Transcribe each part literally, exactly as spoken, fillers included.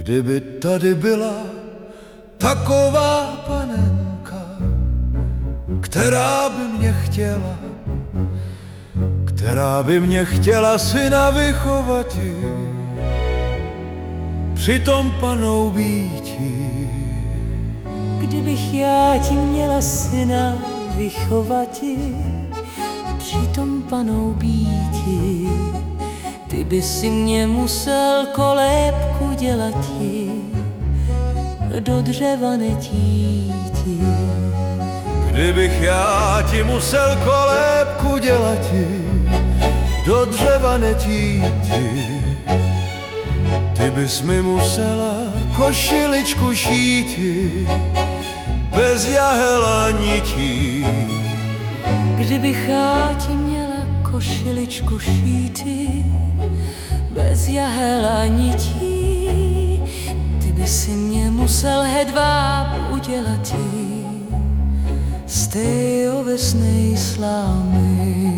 Kdyby tady byla taková panenka, která by mě chtěla, která by mě chtěla syna vychovati, přitom panou býti. Kdybych já ti měla syna vychovati, přitom panou býti, ty by si mě musel kolébku dělati, do dřeva netíti. Kdybych já ti musel kolébku dělati, do dřeva netíti, ty bys mi musela košiličku šíti, bez jahel a nití. Kdybych já ti měla košiličku šíti, bez jahel a nití, ty by si mě musel hedváb udělati z té ovesnej slámy.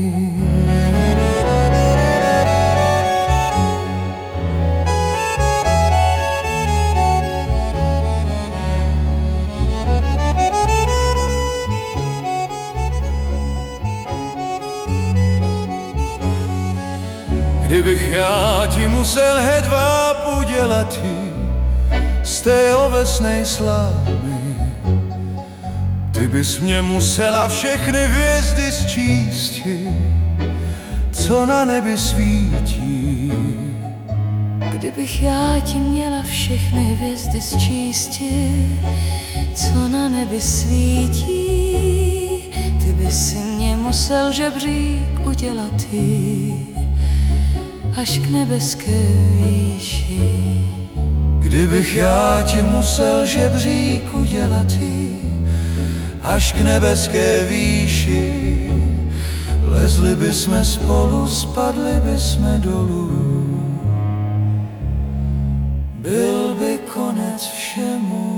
Kdybych já ti musel hedváb udělati z té ovesnej slámy, ty bys mě musela všechny hvězdy sčísti, co na nebi svítí. Kdybych já ti měla všechny hvězdy sčísti, co na nebi svítí, ty bys si mě musel žebřík udělati až k nebeské výši. Kdybych já ti musel žebřík udělati až k nebeské výši, lezli bysme spolu, spadli bysme dolů, byl by konec všemu.